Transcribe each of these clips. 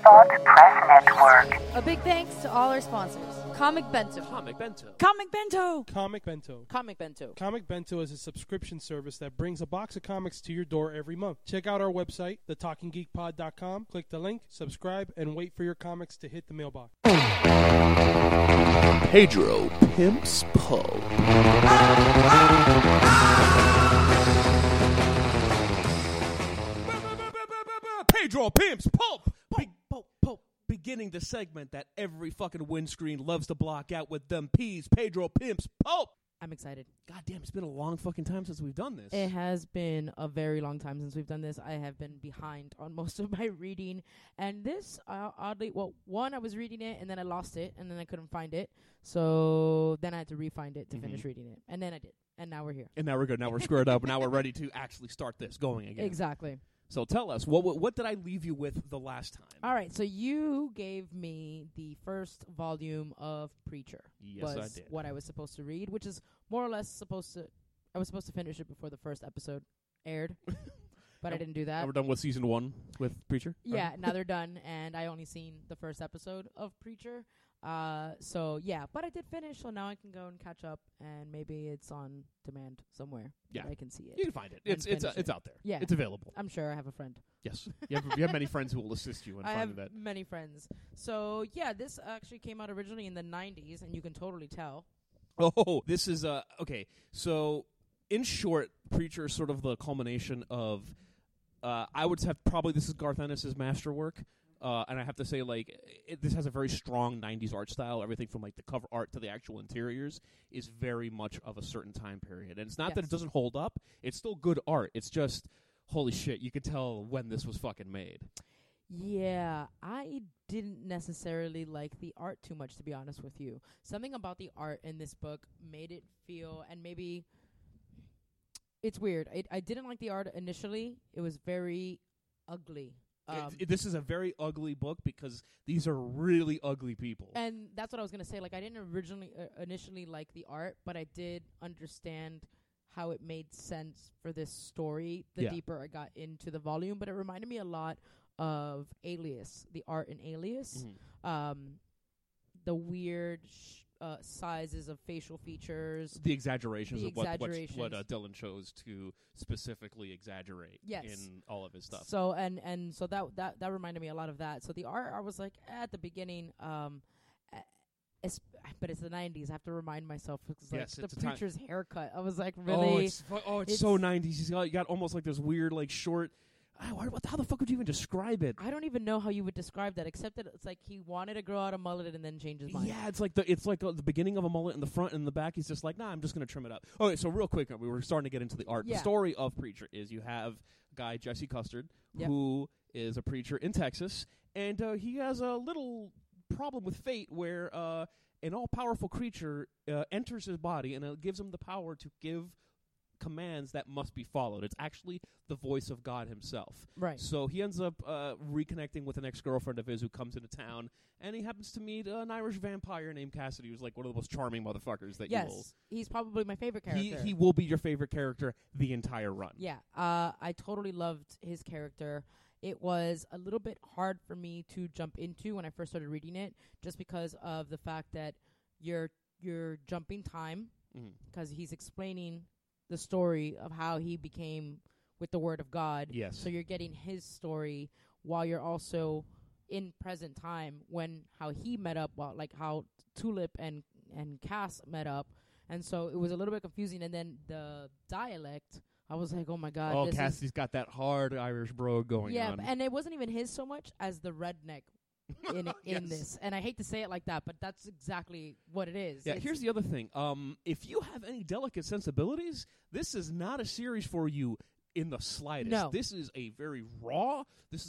Spot Press Network. A big thanks to all our sponsors. Comic Bento. Comic Bento. Comic Bento. Comic Bento. Comic Bento. Comic Bento is a subscription service that brings a box of comics to your door every month. Check out our website, thetalkinggeekpod.com. Click the link, subscribe, and wait for your comics to hit the mailbox. Pedro Pimps Pulp. Pedro Pimps Pulp. Beginning the segment that every fucking windscreen loves to block out with them peas. Pedro Pimps Pulp. I'm excited. God damn, it's been a long fucking time since we've done this. It has been a very long time since we've done this. I have been behind on most of my reading. And this, oddly, one, I was reading it, and then I lost it, and then I couldn't find it. So then I had to re-find it to finish reading it. And then I did. And now we're here. And now we're good. Now we're squared up. Now we're ready to actually start this going again. Exactly. So tell us, what did I leave you with the last time? All right, so you gave me the first volume of Preacher. Yes, I did. What I was supposed to read, which is more or less I was supposed to finish it before the first episode aired, but I didn't do that. Now we're done with season 1 with Preacher? Yeah, now they're done, and I only seen the first episode of Preacher. So yeah, but I did finish, so now I can go and catch up, and maybe it's on demand somewhere. Yeah, I can see it. You can find it. It's out there. Yeah, it's available. I'm sure I have a friend. Yes, you have many friends who will assist you in finding that. I have many friends. So yeah, this actually came out originally in the 90s, and you can totally tell. Oh, this is okay. So in short, Preacher is sort of the culmination of I would have probably this is Garth Ennis's masterwork. And I have to say, this has a very strong 90s art style. Everything from, the cover art to the actual interiors is very much of a certain time period. And it's not that it doesn't hold up. It's still good art. It's just, holy shit, you could tell when this was fucking made. Yeah, I didn't necessarily like the art too much, to be honest with you. Something about the art in this book made it feel, and maybe it's weird. I didn't like the art initially. It was very ugly. This is a very ugly book because these are really ugly people. And that's what I was going to say. I didn't initially like the art, but I did understand how it made sense for this story the deeper I got into the volume. But it reminded me a lot of Alias, the art in Alias. The weird sizes of facial features. The exaggerations of what Dylan chose to specifically exaggerate in all of his stuff. So and so that reminded me a lot of that. So the art, I was like at the beginning, but it's the 90s. I have to remind myself because the Preacher's haircut. I was like, really? It's so 90s. He's got almost like this weird short. How the fuck would you even describe it? I don't even know how you would describe that, except that it's like he wanted to grow out a mullet and then change his mind. Yeah, it's like the beginning of a mullet in the front and in the back. He's just like, nah, I'm just going to trim it up. Okay, so real quick, we were starting to get into the art. Yeah. The story of Preacher is you have a guy, Jesse Custard, who is a preacher in Texas, and he has a little problem with fate where an all-powerful creature enters his body and it gives him the power to give commands that must be followed. It's actually the voice of God himself. Right. So he ends up reconnecting with an ex-girlfriend of his who comes into town, and he happens to meet an Irish vampire named Cassidy, who's one of the most charming motherfuckers that you will. Yes, he's probably my favorite character. He will be your favorite character the entire run. Yeah, I totally loved his character. It was a little bit hard for me to jump into when I first started reading it, just because of the fact that you're jumping time, because he's explaining the story of how he became with the Word of God. Yes. So you're getting his story while you're also in present time how he met up, how Tulip and Cass met up. And so it was a little bit confusing. And then the dialect, I was like, oh my God. Oh, Cassie's got that hard Irish brogue going on. Yeah, and it wasn't even his so much as the redneck in this. And I hate to say it like that, but that's exactly what it is. Yeah, here's the other thing. If you have any delicate sensibilities, this is not a series for you in the slightest. No. This is a very raw,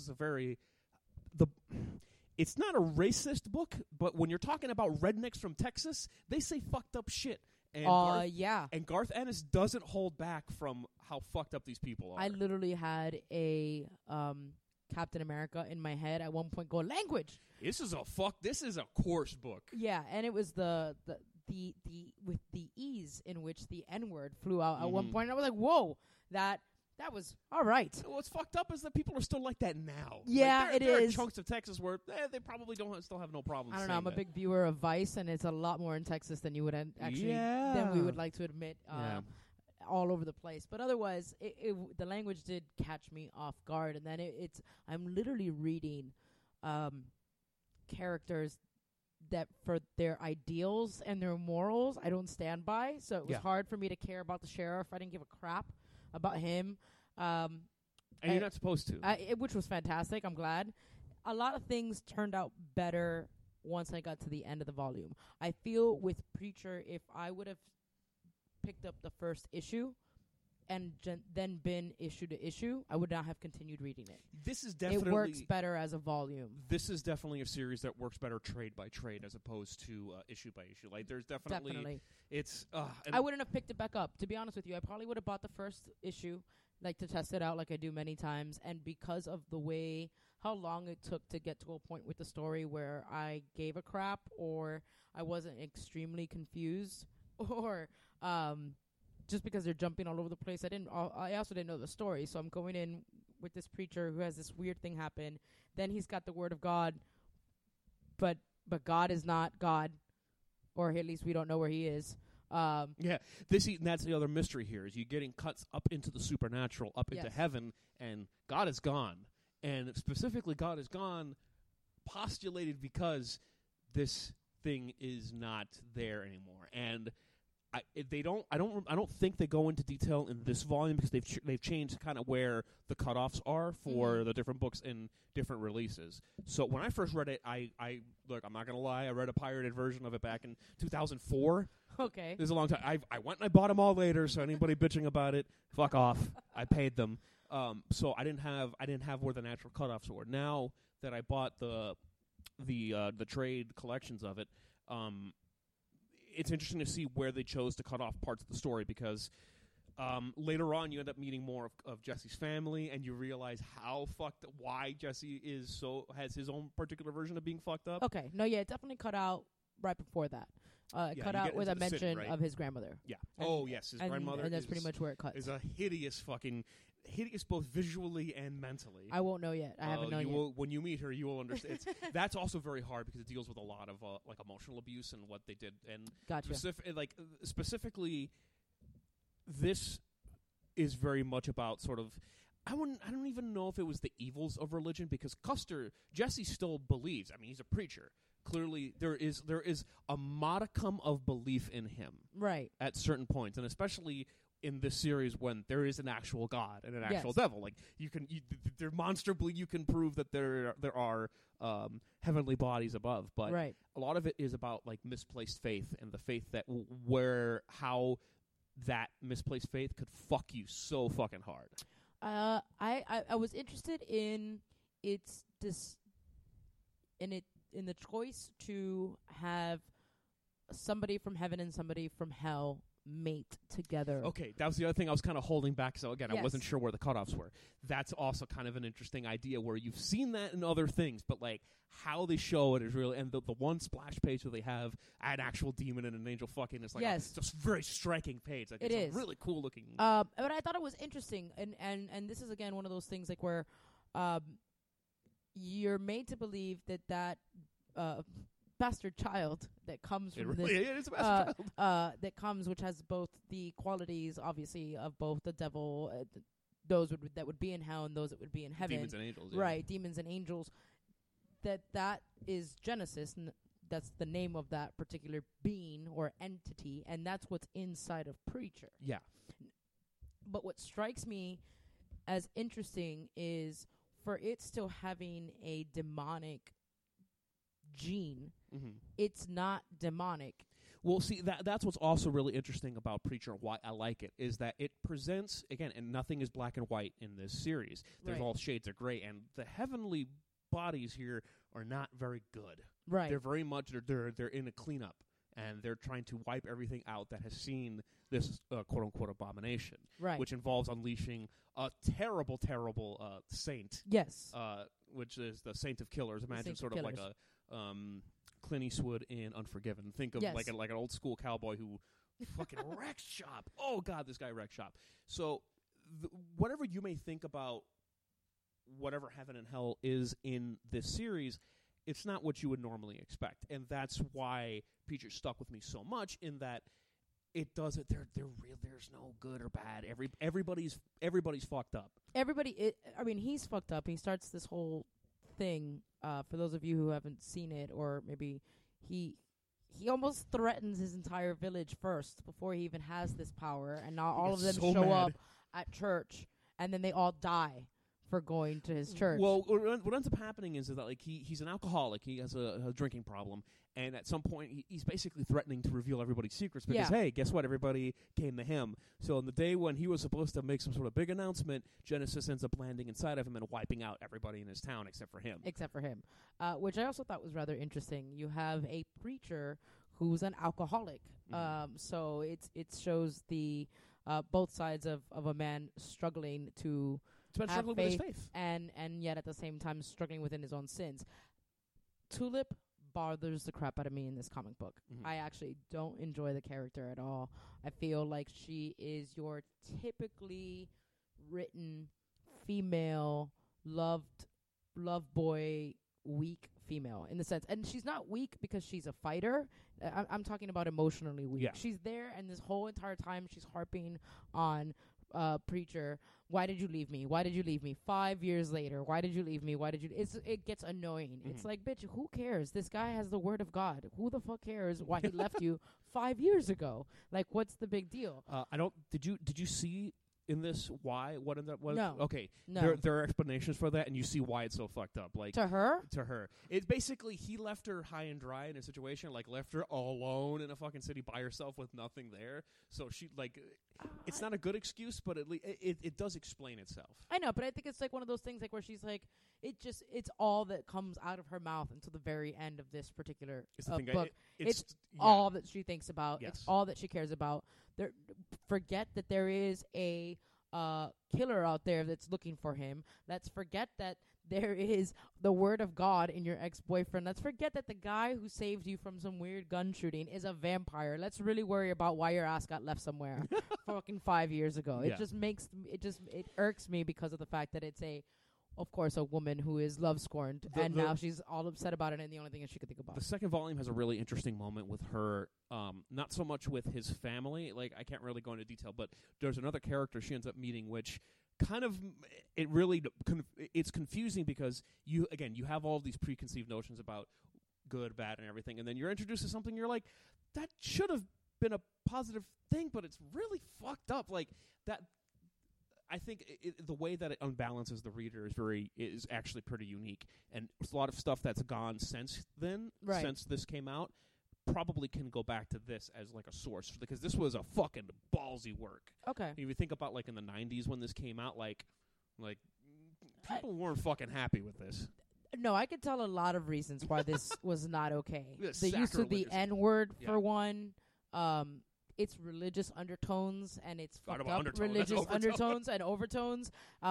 it's not a racist book, but when you're talking about rednecks from Texas, they say fucked up shit. And Garth Ennis doesn't hold back from how fucked up these people are. I literally had a Captain America in my head at one point go, language. This is a coarse book. Yeah, and it was the with the ease in which the N-word flew out at one point. I was like, whoa, that That was all right. What's fucked up is that people are still like that now. Yeah, like, there is. are chunks of Texas where they probably still have no problem. I don't know. I'm a big viewer of Vice, and it's a lot more in Texas than you would than we would like to admit. All over the place, but otherwise, the language did catch me off guard, and then I'm literally reading characters that for their ideals and their morals I don't stand by, so it was hard for me to care about the sheriff. I didn't give a crap about him. And you're not supposed to. Which was fantastic. I'm glad. A lot of things turned out better once I got to the end of the volume. I feel with Preacher, if I would have picked up the first issue and then been issue to issue, I would not have continued reading it. This is definitely... It works better as a volume. This is definitely a series that works better trade by trade as opposed to issue by issue. Like, there's definitely... It's... I wouldn't have picked it back up. To be honest with you, I probably would have bought the first issue, like, to test it out like I do many times, and because of the way... how long it took to get to a point with the story where I gave a crap, or I wasn't extremely confused, or... just because they're jumping all over the place. I also didn't know the story, so I'm going in with this preacher who has this weird thing happen. Then he's got the word of God, but God is not God, or at least we don't know where he is. That's the other mystery here, is you getting cuts up into the supernatural, up into heaven, and God is gone. And specifically, God is gone, postulated because this thing is not there anymore. And I don't think they go into detail in this volume because they've changed kind of where the cutoffs are for the different books in different releases. So when I first read it, I look, I'm not gonna lie, I read a pirated version of it back in 2004. Okay, this is a long time. I went and I bought them all later. So anybody bitching about it, fuck off. I paid them. So I didn't have where the natural cutoffs were. Now that I bought the trade collections of it, it's interesting to see where they chose to cut off parts of the story, because later on you end up meeting more of Jesse's family, and you realize why Jesse has his own particular version of being fucked up. Okay, no, it definitely cut out right before that. Cut out with a mention of his grandmother. Yeah. And, his grandmother. And that's pretty much where it cuts. Is a hideous both visually and mentally. I won't know yet. I haven't known yet. When you meet her, you will understand. That's also very hard because it deals with a lot of like emotional abuse and what they did. And gotcha. Specifically, this is very much about sort of. I don't even know if it was the evils of religion, because Jesse still believes. I mean, he's a preacher. Clearly, there is a modicum of belief in him, right, at certain points, and especially in this series when there is an actual God and an actual devil. Like you can prove that there are heavenly bodies above, but a lot of it is about like misplaced faith, and the faith that how that misplaced faith could fuck you so fucking hard. I was interested in in the choice to have somebody from heaven and somebody from hell mate together. Okay, that was the other thing I was kind of holding back. So again, I wasn't sure where the cutoffs were. That's also kind of an interesting idea where you've seen that in other things, but like how they show it is really, and the one splash page where they have an actual demon and an angel fucking, it's like it's just a very striking page. Like, it's a really cool looking. But I thought it was interesting, and this is again one of those things like where you're made to believe that bastard child that comes from that comes, which has both the qualities, obviously, of both the devil, those that would be in hell, and those that would be in heaven. Demons and angels, right? Demons and angels. That is Genesis, and that's the name of that particular being or entity, and that's what's inside of Preacher. Yeah. But what strikes me as interesting is for it still having a demonic gene, it's not demonic. Well, see, that's what's also really interesting about Preacher, and why I like it, is that it presents, again, and nothing is black and white in this series. There's all shades of gray, and the heavenly bodies here are not very good. Right. They're very much, they're in a cleanup, and they're trying to wipe everything out that has seen this quote-unquote abomination, which involves unleashing a terrible, terrible saint. Yes. Which is the Saint of Killers. Imagine sort of like a Clint Eastwood in Unforgiven. Think of like an old school cowboy who fucking wrecks shop. Oh God, this guy wrecks shop. So whatever you may think about whatever heaven and hell is in this series, it's not what you would normally expect, and that's why Preacher stuck with me so much. In that, it does it. They're real. There's no good or bad. Everybody's fucked up. He's fucked up. He starts this whole thing. For those of you who haven't seen it, or maybe he almost threatens his entire village first before he even has this power, and now all of them show up at church, and then they all die for going to his church. Well, what ends up happening is that like he's an alcoholic. He has a drinking problem, and at some point he's basically threatening to reveal everybody's secrets because hey, guess what? Everybody came to him. So on the day when he was supposed to make some sort of big announcement, Genesis ends up landing inside of him and wiping out everybody in his town except for him. Which I also thought was rather interesting. You have a preacher who's an alcoholic. So it shows the both sides of a man struggling to struggling with his faith, and yet at the same time struggling within his own sins. Tulip bothers the crap out of me in this comic book. I actually don't enjoy the character at all. I feel like she is your typically written female love boy, weak female in the sense, and she's not weak because she's a fighter. I'm talking about emotionally weak. She's there, and this whole entire time she's harping on Preacher. Why did you leave me? Why did you leave me? 5 years later, why did you leave me? Why did you? It gets annoying. It's like, bitch, who cares? This guy has the word of God. Who the fuck cares why he left you 5 years ago? Like, what's the big deal? Did you see in this why what ended up was? No. Okay. No. There are explanations for that, and you see why it's so fucked up. Like to her. It's basically he left her high and dry in a situation, like left her all alone in a fucking city by herself with nothing there. So she like, it's not a good excuse, but it does explain itself. I know, but I think it's like one of those things like where she's like, it's all that comes out of her mouth until the very end of this particular book. It's all that she thinks about. Yes. It's all that she cares about. Forget that there is a killer out there that's looking for him. Let's forget that there is the word of God in your ex-boyfriend. Let's forget that the guy who saved you from some weird gun shooting is a vampire. Let's really worry about why your ass got left somewhere fucking 5 years ago. Yeah. It irks me because of the fact that it's of course, a woman who is love scorned, and now she's all upset about it, and the only thing she could think about. The second volume has a really interesting moment with her, not so much with his family. Like, I can't really go into detail, but there's another character she ends up meeting, which kind of, it's confusing because you have all these preconceived notions about good, bad, and everything, and then you're introduced to something, you're like, that should have been a positive thing, but it's really fucked up. Like, that. I think the way that it unbalances the reader is actually pretty unique, and a lot of stuff that's gone since then, since this came out, probably can go back to this as like a source, because this was a fucking ballsy work. Okay, if you think about like in the 90s when this came out, like people weren't fucking happy with this. No, I could tell a lot of reasons why this was not okay. The use of the N-word for one. It's religious undertones, and it's fucked up religious undertones and overtones.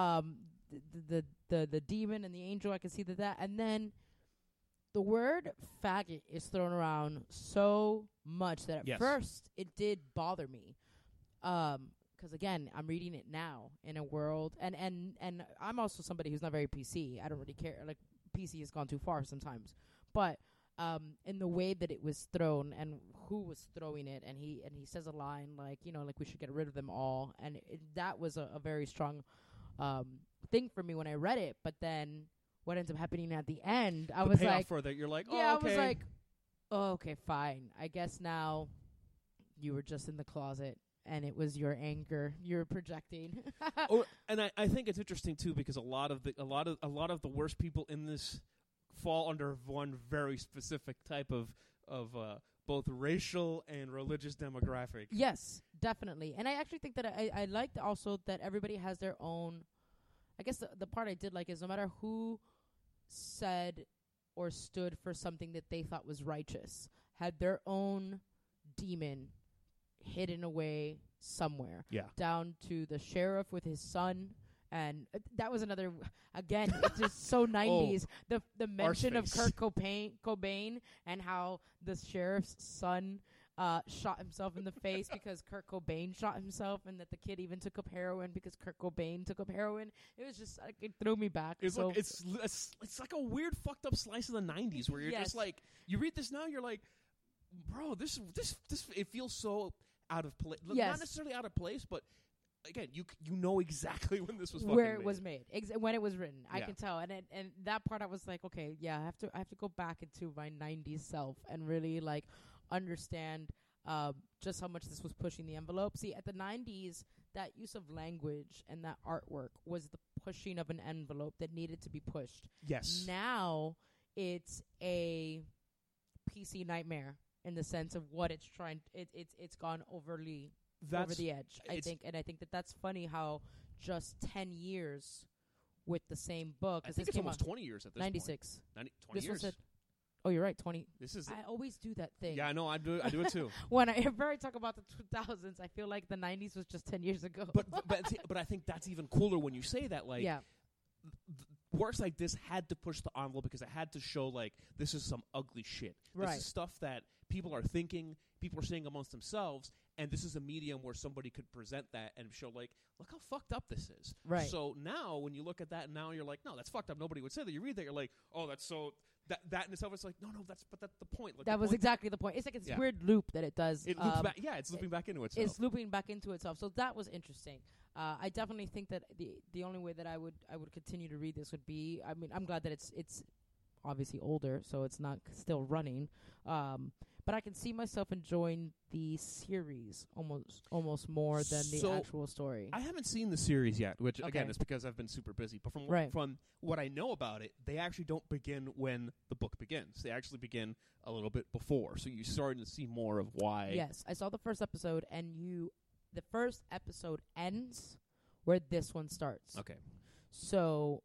The demon and the angel, I can see that. And then the word faggot is thrown around so much that at first it did bother me. 'Cause again, I'm reading it now in a world, and I'm also somebody who's not very PC. I don't really care. Like, PC has gone too far sometimes, but in the way that it was thrown and who was throwing it, and he says a line like, like we should get rid of them all, and that was a very strong thing for me when I read it. But then what ends up happening at the end, I was like, for that, you're like, I okay. was like, oh, okay, fine. I guess now you were just in the closet, and it was your anger you were projecting. And I think it's interesting too, because a lot of the worst people in this fall under one very specific type of both racial and religious demographic. Yes, definitely. And I actually think that I liked also that everybody has their own. I guess the part I did like is no matter who said or stood for something that they thought was righteous, had their own demon hidden away somewhere. Yeah. Down to the sheriff with his son. And that was another, again, it's just so 90s. The mention of Kurt Cobain and how the sheriff's son shot himself in the face because Kurt Cobain shot himself, and that the kid even took up heroin because Kurt Cobain took up heroin. It was just like, it threw me back. It's so like it's like a weird fucked up slice of the 90s where you're just like, you read this now, you're like, bro, this it feels so out of place. Yes. Not necessarily out of place, but again, you know exactly when this was fucking where it made. was made, when it was written. I Yeah. can tell, and that part I was like, okay, yeah, I have to go back into my 90s self and really like understand just how much this was pushing the envelope. See, at the 90s, that use of language and that artwork was the pushing of an envelope that needed to be pushed. Yes. Now it's a PC nightmare in the sense of what it's trying. It's gone overly over the edge, I think, and I think that's funny how just 10 years with the same book. I think it's almost 20 years at this 96. point. 20 This years. was oh, you're right, 20. This is I always do that thing. Yeah, I know. I do it too. Whenever I talk about the 2000s, I feel like the 90s was just 10 years ago. but I think that's even cooler when you say that. Like, yeah, works like this had to push the envelope because it had to show like this is some ugly shit. Right. This is stuff that people are thinking, people are saying amongst themselves, and this is a medium where somebody could present that and show like, look how fucked up this is. Right. So now when you look at that, now you're like, no, that's fucked up. Nobody would say that. You read that, you're like, oh, that's so that in itself is like, no, that's the point. Like, that was exactly the point. It's like this weird loop that it does. It loops back. Yeah, it's looping back into itself. It's looping back into itself. So that was interesting. I definitely think that the only way that I would continue to read this would be, I mean, I'm glad that it's obviously older, so it's not still running. But I can see myself enjoying the series almost more than the actual story. I haven't seen the series yet, which again Okay. is because I've been super busy. But from Right. from what I know about it, they actually don't begin when the book begins. They actually begin a little bit before. So you're starting to see more of why. Yes, I saw the first episode, and the first episode ends where this one starts. Okay. So,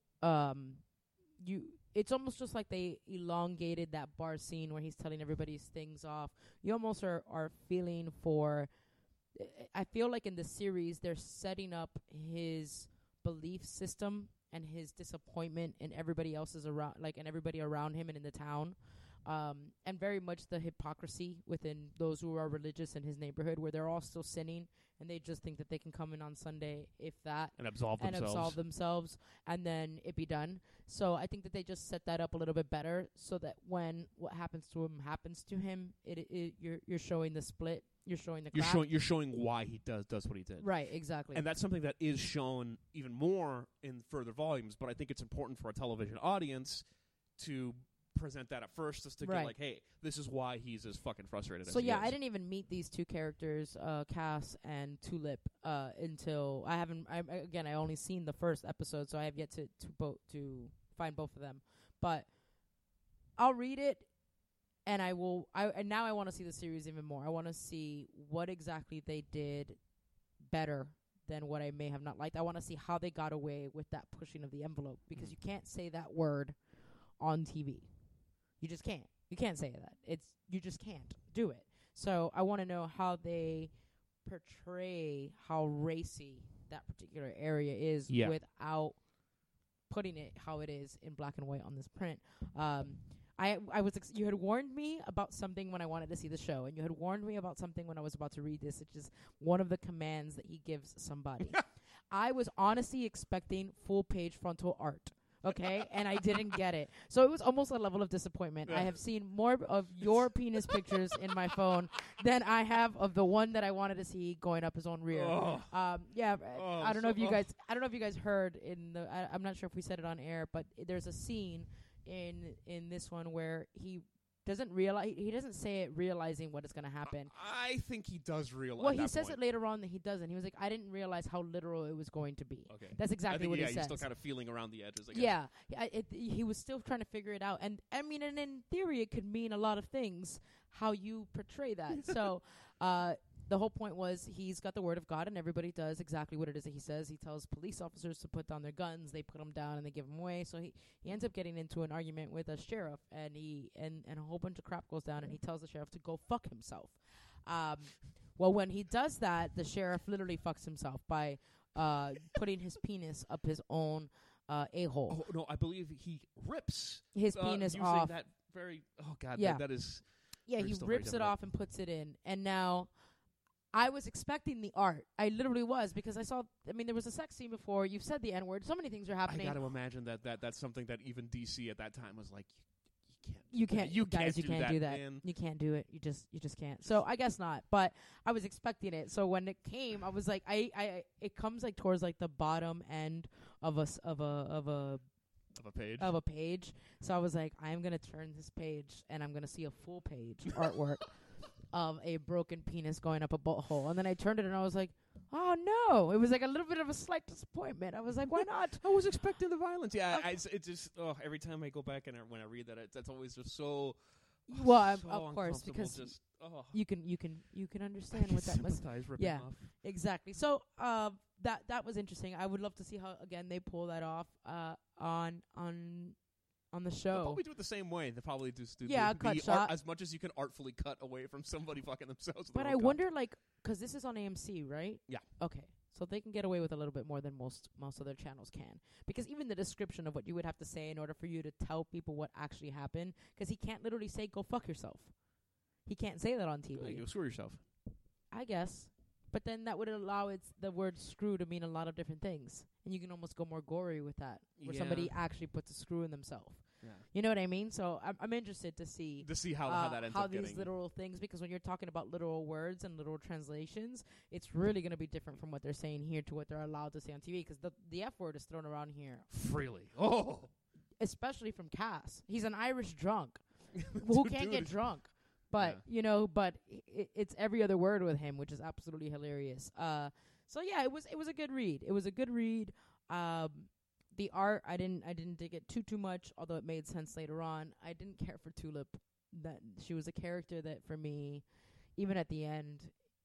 it's almost just like they elongated that bar scene where he's telling everybody's things off. You almost are feeling for, I feel like in the series, they're setting up his belief system and his disappointment in everybody else's around, like, and everybody around him and in the town. And very much the hypocrisy within those who are religious in his neighborhood, where they're all still sinning and they just think that they can come in on Sunday, if that, And absolve themselves, and then it be done. So I think that they just set that up a little bit better, so that when what happens to him, you're showing the split, you're showing the crack. You're showing why he does what he did. Right, exactly. And that's something that is shown even more in further volumes. But I think it's important for a television audience to present that at first, just to get like, hey, this is why he's as fucking frustrated as he is. I didn't even meet these two characters, Cass and Tulip, until I only seen the first episode, so I have yet to find both of them. But I'll read it, and now I want to see the series even more. I want to see what exactly they did better than what I may have not liked. I want to see how they got away with that pushing of the envelope, because you can't say that word on TV. You just can't. You can't say that. You just can't do it. So I want to know how they portray how racy that particular area is without putting it how it is in black and white on this print. You had warned me about something when I wanted to see the show, and you had warned me about something when I was about to read this, which is one of the commands that he gives somebody. I was honestly expecting full page frontal art. Okay, and I didn't get it. So it was almost a level of disappointment. I have seen more of your penis pictures in my phone than I have of the one that I wanted to see going up his own rear. I don't know if you guys heard in the I'm not sure if we said it on air, but there's a scene in this one where he doesn't say it realizing what is going to happen. I think he does realize. Well, he says it later on that he doesn't. He was like, I didn't realize how literal it was going to be. Okay. That's exactly what he says. He's still kind of feeling around the edges, I guess. Yeah. He was still trying to figure it out. And I mean, and in theory, it could mean a lot of things, how you portray that. So, the whole point was he's got the word of God, and everybody does exactly what it is that he says. He tells police officers to put down their guns. They put them down, and they give them away. So he ends up getting into an argument with a sheriff, and a whole bunch of crap goes down, and he tells the sheriff to go fuck himself. Well, when he does that, the sheriff literally fucks himself by putting his penis up his own a-hole. Oh, no, I believe he rips his penis using off. that very... Oh, God, Yeah. that is... Yeah, Or he still very rips it difficult? off and puts it in. And now I was expecting the art. I literally was, because I mean, there was a sex scene before. You've said the N-word. So many things are I happening. got to imagine that's something that even DC at that time was like, You can't You guys, can't you do can't that, do that. man. You can't do it. You just can't. So I guess not. But I was expecting it. So when it came, I was like, it comes like towards like the bottom end of a page. page. So I was like, I'm gonna turn this page and I'm gonna see a full page artwork of a broken penis going up a butthole. And then I turned it and I was like, oh no! It was like a little bit of a slight disappointment. I was like, why not? I was expecting the violence. Yeah, it just every time I go back and when I read that, that's always just so. Well, so of course, uncomfortable, because just, you can understand what that must. sympathize ripping Yeah. off. Exactly. So that was interesting. I would love to see how again they pull that off on the They'll show. probably do it the same way. They probably just do Yeah, the cut art shot. as much as you can artfully cut away from somebody fucking themselves. with But their I own wonder, content. like, because this is on AMC, right? Yeah. Okay. So they can get away with a little bit more than most other channels can. Because even the description of what you would have to say in order for you to tell people what actually happened, because he can't literally say, go fuck yourself. He can't say that on TV. Yeah, you screw yourself. I guess. But then that would allow the word screw to mean a lot of different things. And you can almost go more gory with that, where somebody Yeah. actually puts a screw in themselves. Yeah. You know what I mean? So I'm interested to see How that ends up these getting. literal things, because when you're talking about literal words and literal translations, it's really going to be different from what they're saying here to what they're allowed to say on TV, because the F word is thrown around here, freely. Oh. especially from Cass. He's an Irish drunk who can't get drunk. But, Yeah. it's every other word with him, which is absolutely hilarious. So yeah, it was a good read. It was a good read. The art, I didn't dig it too much, although it made sense later on. I didn't care for Tulip. That she was a character that for me, even at the end,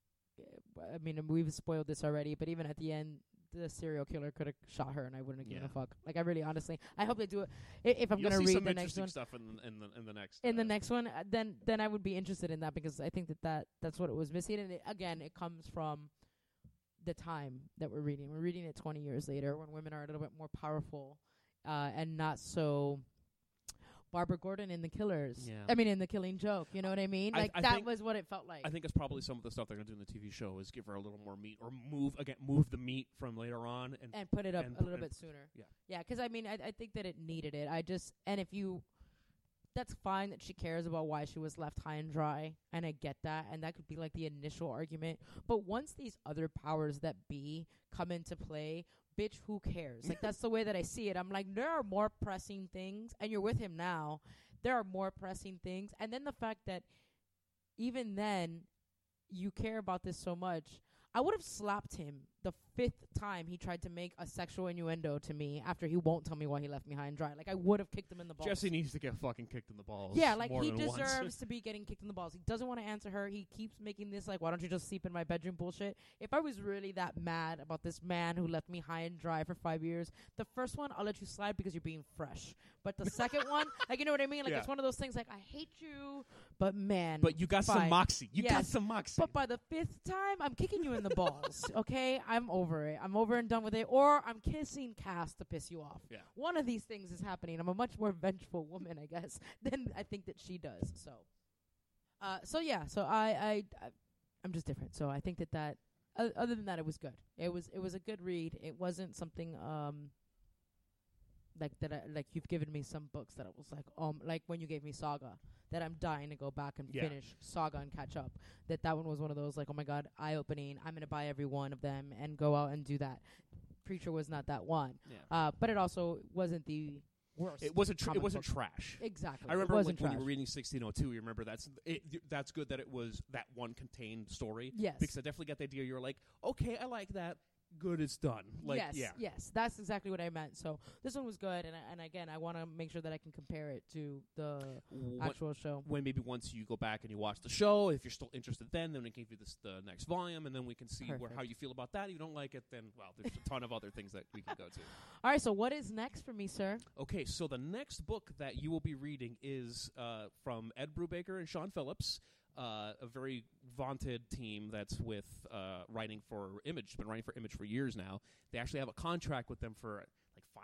I mean, we've spoiled this already, but even at the end, the serial killer could have shot her, and I wouldn't have given a fuck. Like, I really, honestly, I hope they do it. If I'm You'll gonna see read some the next interesting one, stuff in the next. in the next one, then I would be interested in that, because I think that's what it was missing. And it comes from the time that we're reading. We're reading it 20 years later, when women are a little bit more powerful, and not so Barbara Gordon in The Killers. Yeah. I mean, in The Killing Joke. You know what I mean? I Like, think- that was what it felt like. I think that's probably some of the stuff they're gonna do in the TV show is give her a little more meat, or move the meat from later on, and put it up and a little put- bit sooner. yeah. Yeah, 'cause I mean, I think that it needed it. That's fine that she cares about why she was left high and dry, and I get that, and that could be like the initial argument. But once these other powers that be come into play, bitch, who cares? Like, that's the way that I see it. I'm like, there are more pressing things, and you're with him now. There are more pressing things. And then the fact that even then you care about this so much, I would have slapped him the 5th time he tried to make a sexual innuendo to me after he won't tell me why he left me high and dry. Like, I would have kicked him in the balls. Jesse needs to get fucking kicked in the balls. Yeah, like, more he than once. deserves to be getting kicked in the balls. He doesn't want to answer her. He keeps making this, like, why don't you just sleep in my bedroom bullshit. If I was really that mad about this man who left me high and dry for 5 years, the first one, I'll let you slide because you're being fresh. But the second one, like, you know what I mean? Like, Yeah. it's one of those things, like, I hate you, but man. But you got some fine. moxie. You got Yes. some moxie. But by the 5th time, I'm kicking you in the balls, okay? I'm over it. I'm over and done with it. Or I'm kissing Cass to piss you off. Yeah. One of these things is happening. I'm a much more vengeful woman, I guess, than I think that she does. So yeah. So I'm just different. So I think that other than that, it was good. It was a good read. It wasn't something like you've given me some books that I was like when you gave me Saga, that I'm dying to go back and finish Saga and catch up. That one was one of those, like, oh my god, eye-opening, I'm gonna buy every one of them and go out and do that. Preacher was not that one. Yeah. But it also wasn't the worst. It wasn't comic book. trash. Exactly. I remember it when wasn't you were trash. reading 1602. You remember that's good that it was that one contained story. Yes. Because I definitely got the idea. You're like, okay, I like that. Good, it's done. Like, yes, that's exactly what I meant. So this one was good, and again, I want to make sure that I can compare it to the actual show. When maybe once you go back and you watch the show, if you're still interested, then we can give you the next volume, and then we can see how you feel about that. If you don't like it, then there's a ton of other things that we can go to. All right, so what is next for me, sir? Okay, so the next book that you will be reading is from Ed Brubaker and Sean Phillips. A very vaunted team that's with writing for Image. Been writing for Image for years now. They actually have a contract with them for like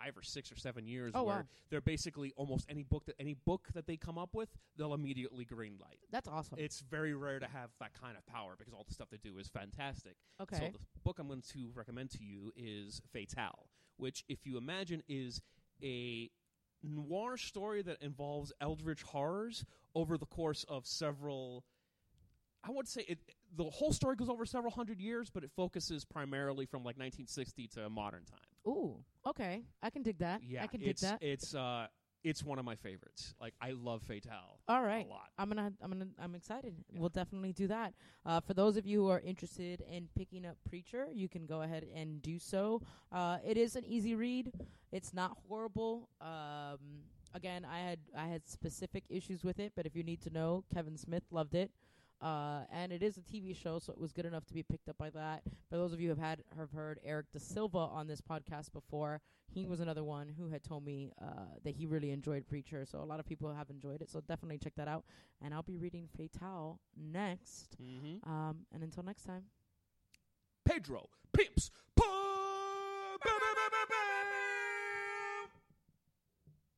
5 or 6 or 7 years Oh, where wow. they're basically almost any book that they come up with, they'll immediately greenlight. That's awesome. It's very rare to have that kind of power because all the stuff they do is fantastic. Okay. So the book I'm going to recommend to you is Fatale, which, if you imagine, is a noir story that involves eldritch horrors over the course of several... I would say the whole story goes over several hundred years, but it focuses primarily from like 1960 to modern time. Ooh, okay. I can dig that. Yeah, I can dig that. It's one of my favorites. Like, I love Fatale. All right. A lot. I'm excited. Yeah. We'll definitely do that. For those of you who are interested in picking up Preacher, you can go ahead and do so. It is an easy read. It's not horrible. Again, I had specific issues with it, but if you need to know, Kevin Smith loved it. And it is a TV show, so it was good enough to be picked up by that. For those of you who have heard Eric Da Silva on this podcast before, he was another one who had told me that he really enjoyed Preacher. So a lot of people have enjoyed it, so definitely check that out. And I'll be reading Fatale next. Mm-hmm. And until next time. Pedro Pimps